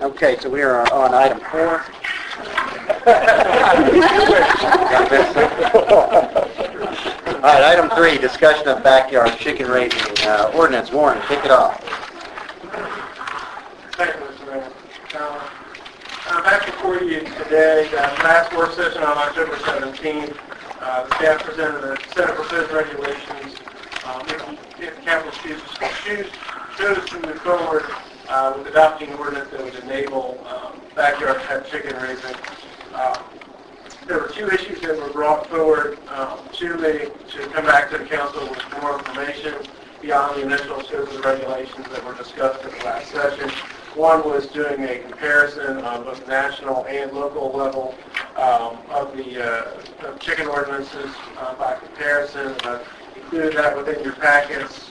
Okay, so we are on item 4. All right, item 3, discussion of backyard chicken raising ordinance. Warren, kick it off. Thank you, Mr. Mayor. I'm back before you today. Last work session on October 17th, the staff presented a set of proposed regulations. If the council chose to move forward with adopting an ordinance that would enable backyard pet chicken raising. There were 2 issues that were brought forward to come back to the council with more information beyond the initial scope of the regulations that were discussed at the last session. One was doing a comparison on both national and local level of the chicken ordinances by comparison. I've included that within your packets.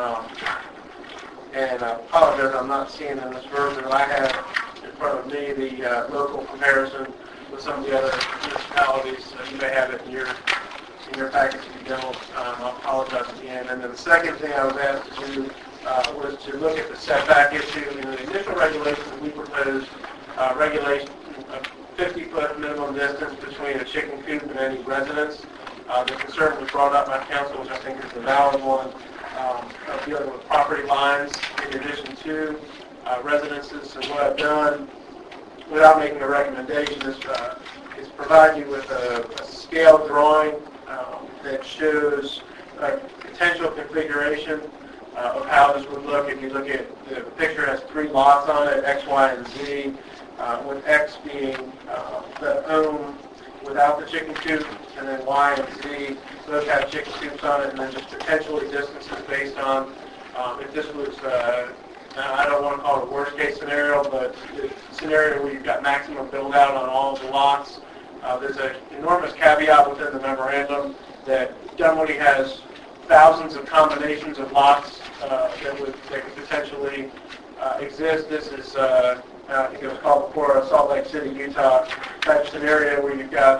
And I apologize, I'm not seeing in this version that I have in front of me the local comparison with some of the other municipalities. You may have it in your package if you don't. I'll apologize again. And then the second thing I was asked to do was to look at the setback issue. In the initial regulations that we proposed, regulation of 50-foot minimum distance between a chicken coop and any residence. The concern was brought up by council, which I think is a valid one, of dealing with property lines in addition to residences. And what I've done, without making a recommendation, is provide you with a scale drawing that shows a potential configuration of how this would look. If you look at the picture, has 3 lots on it, X, Y, and Z, with X being the home without the chicken coop, and then Y and Z both have chicken coops on it, and then just potentially distances based on if this was, I don't want to call it a worst case scenario, but the scenario where you've got maximum build out on all of the lots. There's an enormous caveat within the memorandum that Dunwoody has thousands of combinations of lots that could potentially exist. This is, I think it was called before, a Salt Lake City, Utah type scenario where you've got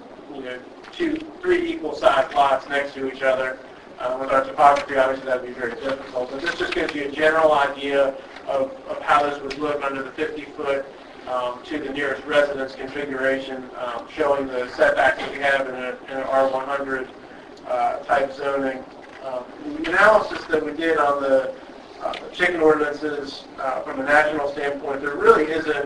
2, 3 equal-sized lots next to each other. With our topography, obviously that would be very difficult. But this just gives you a general idea of how this would look under the 50-foot to the nearest residence configuration, showing the setbacks that we have in an R100 type zoning. The analysis that we did on the chicken ordinances from a national standpoint, there really isn't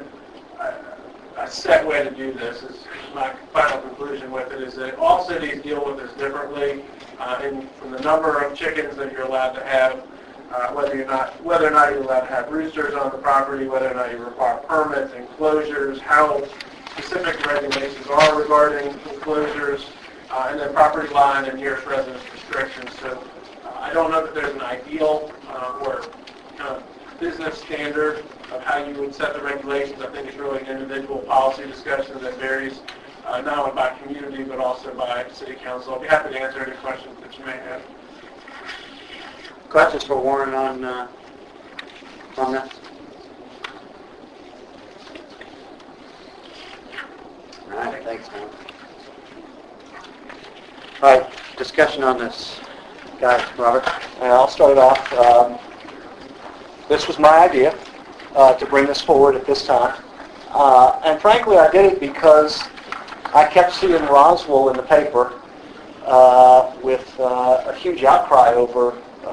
a set way to do this. Is my final conclusion with it, is that all cities deal with this differently, and from the number of chickens that you're allowed to have, whether or not you're allowed to have roosters on the property, whether or not you require permits, enclosures, how specific regulations are regarding enclosures, and then property line and nearest residence restrictions. So I don't know that there's an ideal or kind of business standard of how you would set the regulations. I think it's really an individual policy discussion that varies not only by community but also by city council. I'll be happy to answer any questions that you may have. Questions for Warren on this? All right, thanks, man. All right, discussion on this. Guys, Robert? I'll start off. This was my idea to bring this forward at this time. And frankly, I did it because I kept seeing Roswell in the paper with a huge outcry over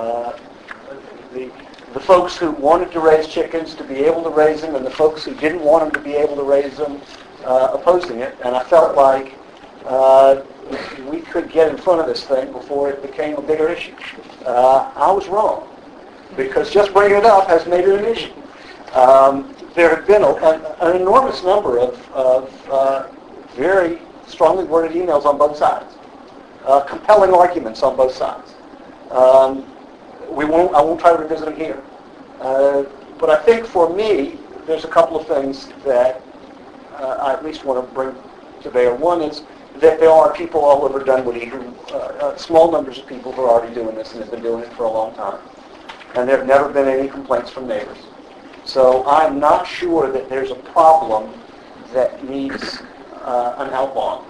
the folks who wanted to raise chickens to be able to raise them and the folks who didn't want them to be able to raise them opposing it. And I felt like we could get in front of this thing before it became a bigger issue. I was wrong, because just bringing it up has made it an issue. There have been an enormous number of very strongly worded emails on both sides, compelling arguments on both sides. I won't try to revisit them here. But I think for me, there's a couple of things that I at least want to bring to bear. One is that there are people all over Dunwoody who, small numbers of people who are already doing this and have been doing it for a long time. And there have never been any complaints from neighbors. So I'm not sure that there's a problem that needs an outlaw.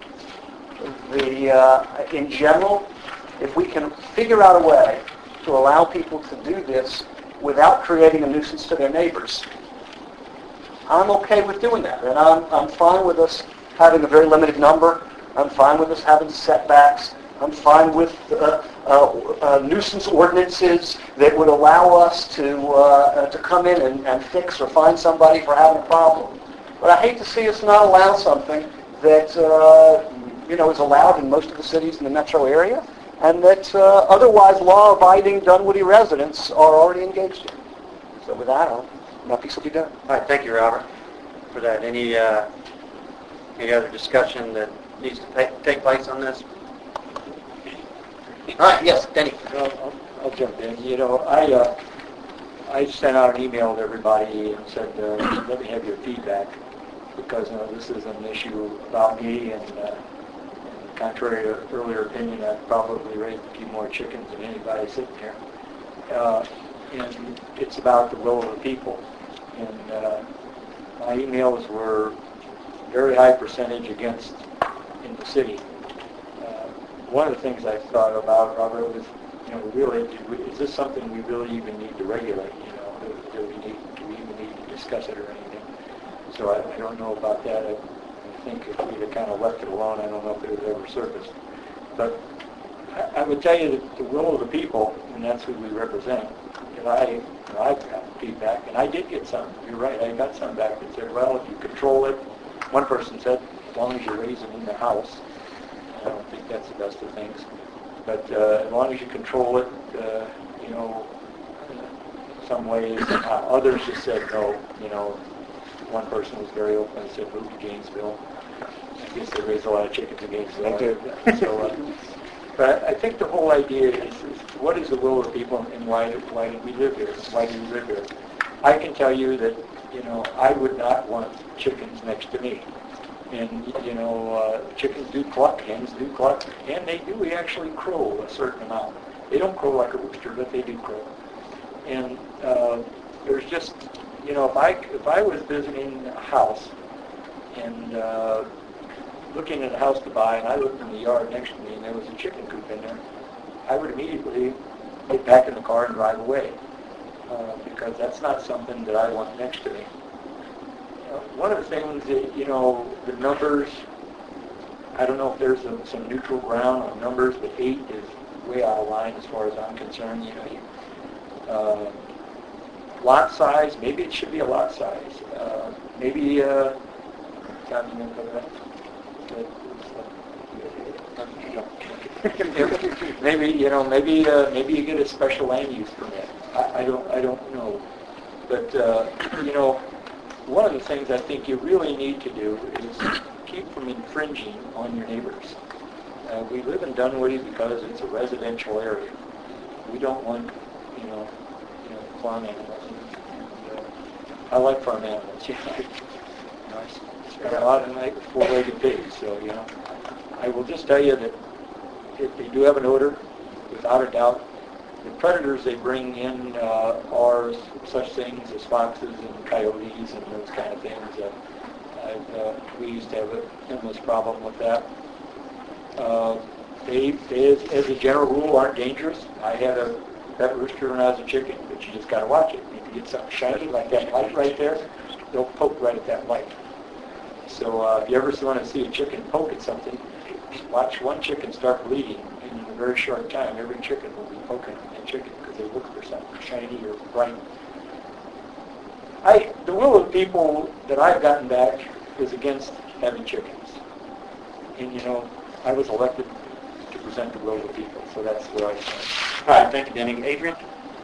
In general, if we can figure out a way to allow people to do this without creating a nuisance to their neighbors, I'm okay with doing that. And I'm fine with us having a very limited number. I'm fine with us having setbacks. I'm fine with nuisance ordinances that would allow us to come in and fix or find somebody for having a problem. But I hate to see us not allow something that is allowed in most of the cities in the metro area, and that otherwise law-abiding Dunwoody residents are already engaged in. So with that, my piece will be done. All right, thank you, Robert, for that. Any other discussion that needs to take place on this? All right, yes, Denny. Well, I'll jump in. I sent out an email to everybody and said, let me have your feedback, because this is an issue about me, and contrary to earlier opinion, I've probably raised a few more chickens than anybody sitting here. And it's about the will of the people. And my emails were very high percentage against in the city. One of the things I thought about, Robert, was, is this something we really even need to regulate? Do we even need to discuss it or anything? So I don't know about that. I think if we'd have kind of left it alone, I don't know if it would ever surface. But I would tell you that the will of the people, and that's who we represent. I've got feedback, and I did get some. You're right, I got some back that said, well, if you control it, one person said, as long as you raise them in the house. I don't think that's the best of things. But as long as you control it, some ways. Others just said no. One person was very open and said, move to Gainesville. I guess they raise a lot of chickens in Gainesville. But I think the whole idea is what is the will of the people, and why do we live here? Why do we live here? I can tell you that, I would not want chickens next to me. And, chickens do cluck, hens do cluck, and they do actually crow a certain amount. They don't crow like a rooster, but they do crow. And there's just, if I was visiting a house and looking at a house to buy, and I looked in the yard next to me and there was a chicken coop in there, I would immediately get back in the car and drive away, because that's not something that I want next to me. One of the things that, the numbers, I don't know if there's some neutral ground on numbers, but 8 is way out of line as far as I'm concerned. Lot size, maybe it should be a lot size. Maybe, maybe you get a special land use permit. I don't know. But, one of the things I think you really need to do is keep from infringing on your neighbors. We live in Dunwoody because it's a residential area. We don't want, farm animals. I like farm animals. I spend a lot of night with 4-legged pigs, so, I will just tell you that if they do have an odor, without a doubt, the predators they bring in are such things as foxes and coyotes and those kind of things. We used to have an endless problem with that. They, as a general rule, aren't dangerous. I had a pet rooster when I was a chicken, but you just got to watch it. If you get something shiny like that light right there, they'll poke right at that light. So if you ever want to see a chicken poke at something, watch one chicken start bleeding, and in a very short time, every chicken will be poking that chicken because they look for something shiny or bright. The will of people that I've gotten back is against having chickens. And, I was elected to present the will of the people, so that's where I stand. All right, thank you, Denny. Adrian?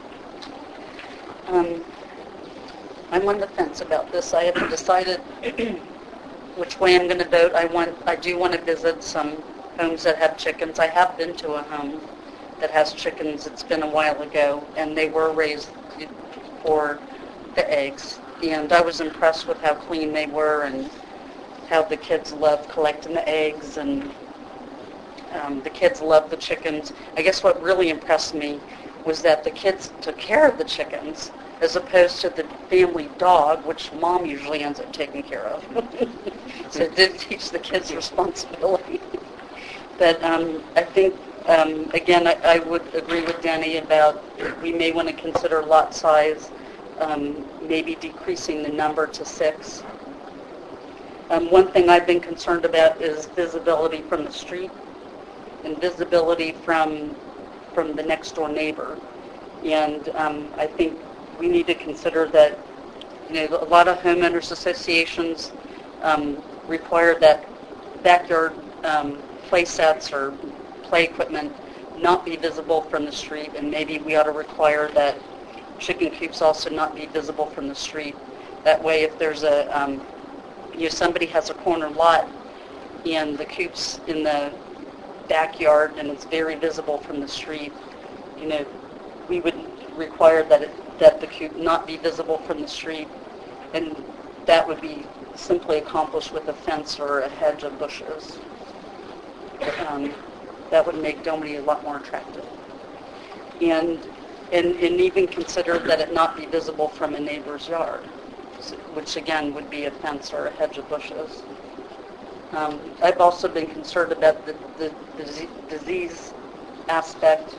I'm on the fence about this. I haven't decided which way I'm going to vote. I do want to visit some homes that have chickens. I have been to a home that has chickens. It's been a while ago, and they were raised for the eggs. And I was impressed with how clean they were and how the kids loved collecting the eggs, and the kids loved the chickens. I guess what really impressed me was that the kids took care of the chickens as opposed to the family dog, which mom usually ends up taking care of. So it did teach the kids responsibility. But I think, again, I would agree with Denny about we may want to consider lot size. maybe decreasing the number to 6. One thing I've been concerned about is visibility from the street and visibility from the next door neighbor. And I think we need to consider that, a lot of homeowners associations require that backyard play sets or play equipment not be visible from the street, and maybe we ought to require that chicken coops also not be visible from the street. That way, if there's somebody has a corner lot and the coop's in the backyard and it's very visible from the street, we would require that the coop not be visible from the street, and that would be simply accomplished with a fence or a hedge of bushes. That would make Dominy a lot more attractive. And even consider that it not be visible from a neighbor's yard, which again would be a fence or a hedge of bushes. I've also been concerned about the disease aspect,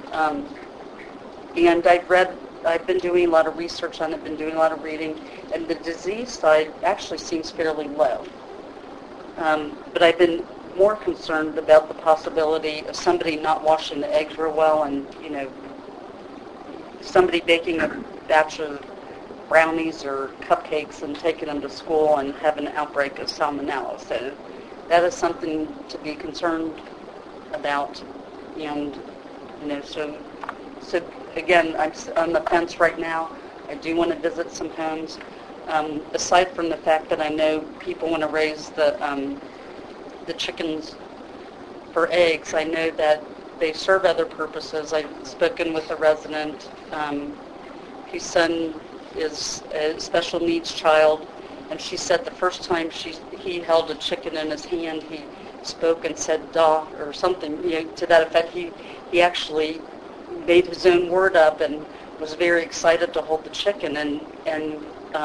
and I've been doing a lot of research on it, been doing a lot of reading, and the disease side actually seems fairly low. But I've been more concerned about the possibility of somebody not washing the eggs real well, and somebody baking a batch of brownies or cupcakes and taking them to school and having an outbreak of salmonella. So that is something to be concerned about. And so again, I'm on the fence right now. I do want to visit some homes. Aside from the fact that I know people want to raise the chickens for eggs, I know that they serve other purposes. I've spoken with a resident whose son is a special needs child, and she said the first time he held a chicken in his hand, he spoke and said "da" or something to that effect. He actually made his own word up and was very excited to hold the chicken, and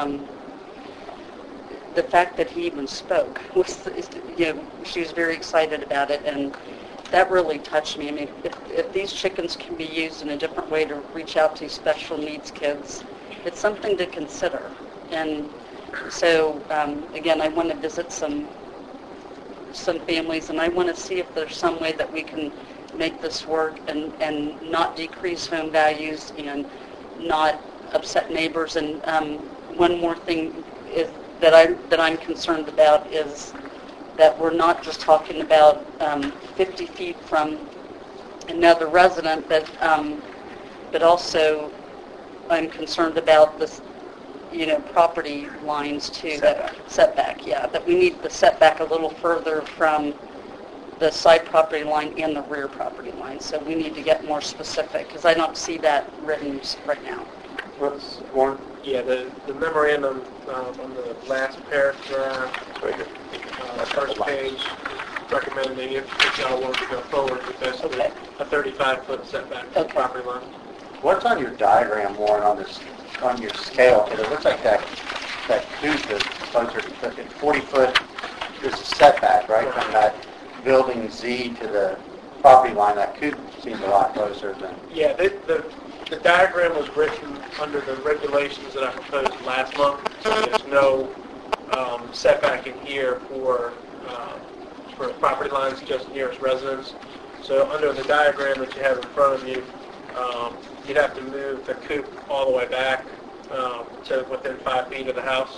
the fact that he even spoke was, she was very excited about it, and that really touched me. I mean, if these chickens can be used in a different way to reach out to special needs kids, it's something to consider. And so, again, I want to visit some families, and I want to see if there's some way that we can make this work and not decrease home values and not upset neighbors. And one more thing is that I'm concerned about is that we're not just talking about 50 feet from another resident, but also I'm concerned about this, property lines too. Setback, yeah. That we need the setback a little further from the side property line and the rear property line. So we need to get more specific, because I don't see that written right now. What's one? Yeah, the memorandum on the last paragraph, first page, recommending if y'all want to go forward with this, Okay. a 35-foot setback from the Okay. property line. What's on your diagram, Warren, on your scale? Because it looks like that coop is closer to 40 foot is a setback, right? From that building Z to the property line. That coop seems a lot closer than... Yeah, the diagram was written under the regulations that I proposed last month. So there's no setback in here for property lines just nearest residents. So under the diagram that you have in front of you, you'd have to move the coop all the way back to within 5 feet of the house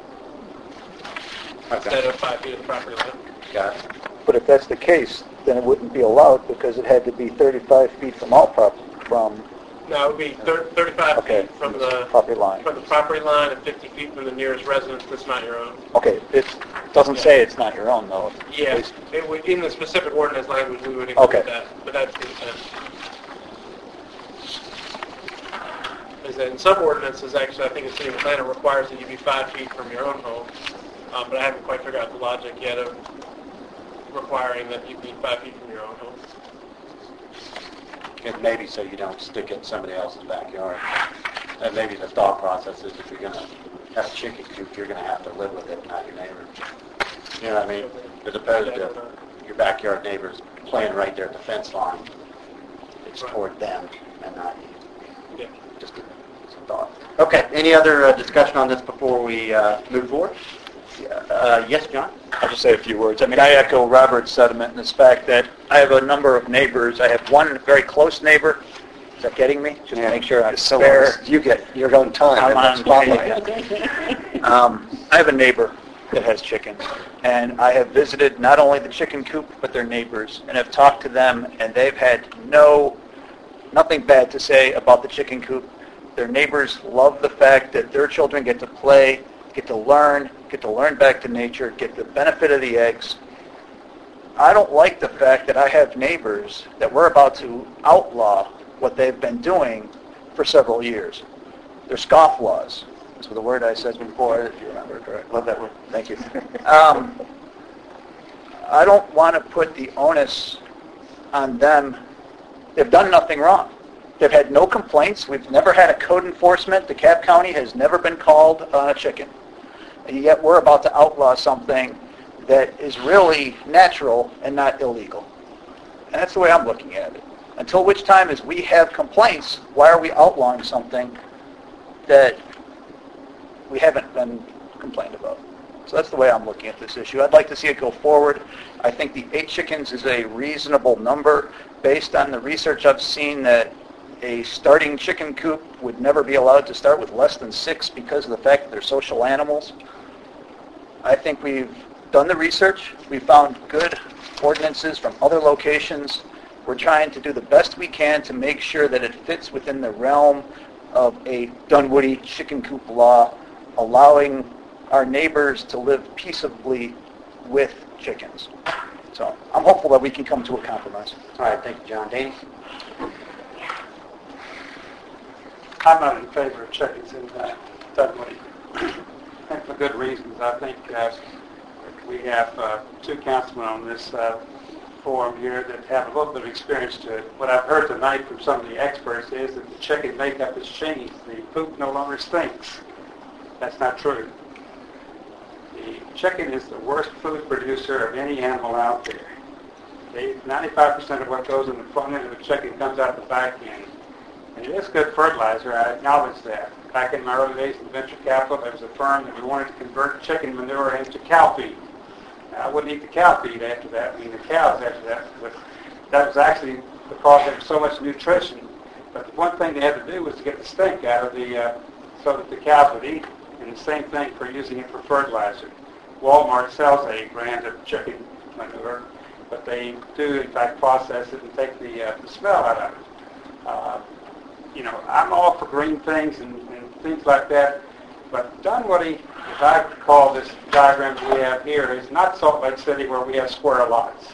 instead of 5 feet of the property line. Got it. But if that's the case, then it wouldn't be allowed because it had to be 35 feet from all from No, it would be 35 feet from the property line. property line and 50 feet from the nearest residence that's not your own. Okay, it doesn't say it's not your own though. Yeah, it would, in the specific ordinance language, we would include Okay. that, but that's the intent. Is that in some ordinances, actually, I think the city of Atlanta requires that you be 5 feet from your own home, but I haven't quite figured out the logic yet of requiring that you be 5 feet from your own home. And maybe so you don't stick it in somebody else's backyard. And maybe the thought process is if you're going to have a chicken coop, you're going to have to live with it, not your neighbor. You know what I mean? As opposed to your backyard neighbors playing right there at the fence line. It's toward them and not you. Yeah. Just thought. Okay, any other discussion on this before we move forward? Yes, John? I'll just say a few words. I mean, I echo Robert's sentiment in this fact that I have a number of neighbors. I have one very close neighbor. Is that getting me? Just to make sure I'm fair. You get your own time. I'm on Spotlight. I have a neighbor that has chickens, and I have visited not only the chicken coop but their neighbors, and have talked to them, and they've had nothing bad to say about the chicken coop. Their neighbors love the fact that their children get to play, get to learn back to nature, get the benefit of the eggs. I don't like the fact that I have neighbors that we're about to outlaw what they've been doing for several years. They're scofflaws. That's the word I said before, if you remember correctly. Love that word. Thank you. I don't want to put the onus on them. They've done nothing wrong. They've had no complaints. We've never had a code enforcement. DeKalb County has never been called on a chicken. And yet we're about to outlaw something that is really natural and not illegal. And that's the way I'm looking at it. Until which time is we have complaints, why are we outlawing something that we haven't been complained about? So that's the way I'm looking at this issue. I'd like to see it go forward. I think the 8 chickens is a reasonable number based on the research I've seen that a starting chicken coop would never be allowed to start with less than 6 because of the fact that they're social animals. I think we've done the research. We've found good ordinances from other locations. We're trying to do the best we can to make sure that it fits within the realm of a Dunwoody chicken coop law, allowing our neighbors to live peaceably with chickens. So I'm hopeful that we can come to a compromise. All right, thank you, John. Danny? I'm not in favor of chickens in Dunwoody. I think for good reasons. I think we have 2 councilmen on this forum here that have a little bit of experience to it. What I've heard tonight from some of the experts is that the chicken makeup has changed. The poop no longer stinks. That's not true. The chicken is the worst food producer of any animal out there. 95% of what goes in the front end of the chicken comes out the back end. And it is good fertilizer, I acknowledge that. Back in my early days in venture capital, there was a firm that we wanted to convert chicken manure into cow feed. Now, I wouldn't eat the cow feed after that, the cows after that, but that was actually because there was so much nutrition. But the one thing they had to do was to get the stink out of the, so that the cows would eat, and the same thing for using it for fertilizer. Walmart sells a brand of chicken manure, but they do in fact process it and take the smell out of it. I'm all for green things and things like that, but Dunwoody, as I call this diagram we have here, is not Salt Lake City where we have square lots.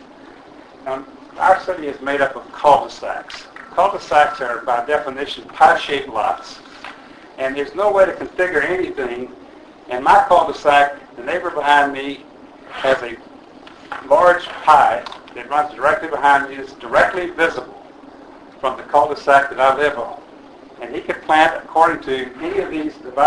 Our city is made up of cul-de-sacs. Cul-de-sacs are, by definition, pie-shaped lots, and there's no way to configure anything. In my cul-de-sac, the neighbor behind me has a large pie that runs directly behind me. It's directly visible from the cul-de-sac that I live on. And he could plant, according to any of these, the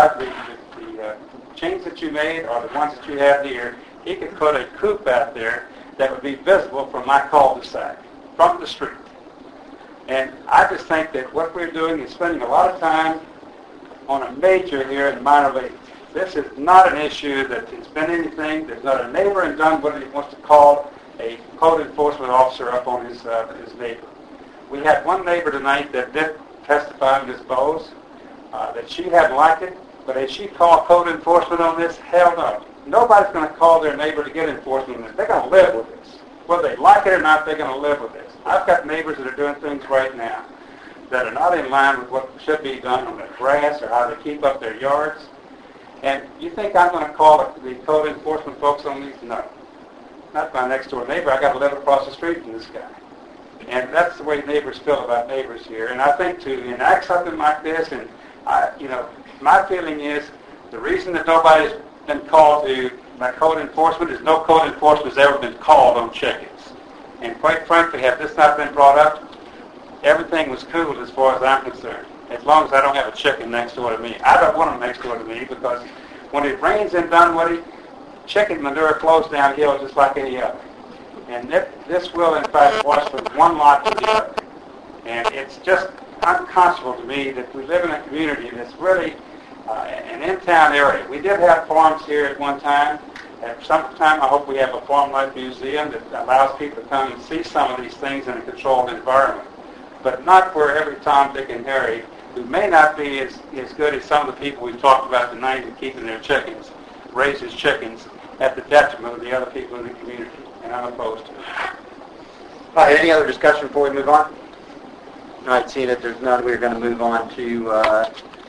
chains that you made or the ones that you have here, he could put a coop out there that would be visible from my cul-de-sac, from the street. And I just think that what we're doing is spending a lot of time on a major here in minor league. This is not an issue that has been anything. There's not a neighbor in Dunwoody that wants to call a code enforcement officer up on his neighbor. We had one neighbor tonight that did testify, Ms. Bowes, that she hadn't liked it, but as she called code enforcement on this, hell no. Nobody's going to call their neighbor to get enforcement on this. They're going to live with this. Whether they like it or not, they're going to live with this. I've got neighbors that are doing things right now that are not in line with what should be done on their grass or how they keep up their yards. And you think I'm going to call the code enforcement folks on these? No. Not my next door neighbor. I got to live across the street from this guy. And that's the way neighbors feel about neighbors here. And I think to enact something like this, and my feeling is the reason that nobody's been called to by code enforcement is no code enforcement has ever been called on chickens. And quite frankly, had this not been brought up, everything was cool as far as I'm concerned. As long as I don't have a chicken next door to me. I don't want them next door to me because when it rains in Dunwoody, chicken manure flows downhill just like any other. And this will, in fact, wash from one lot to the other. And it's just unconscionable to me that we live in a community that's really an in-town area. We did have farms here at one time. At some time, I hope we have a farm life museum that allows people to come and see some of these things in a controlled environment. But not for every Tom, Dick, and Harry, who may not be as good as some of the people we talked about tonight in keeping their chickens, raises chickens at the detriment of the other people in the community. And I'm opposed to it. All right, any other discussion before we move on? All right, seeing that there's none, we're going to move on to